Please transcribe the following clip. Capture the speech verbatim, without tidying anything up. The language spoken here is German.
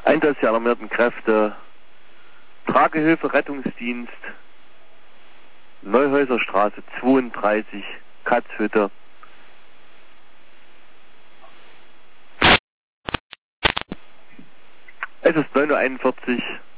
Einsatz der alarmierten Kräfte, Tragehilfe, Rettungsdienst, Neuhäuserstraße zweiunddreißig, Katzhütte. Es ist neun Uhr einundvierzig.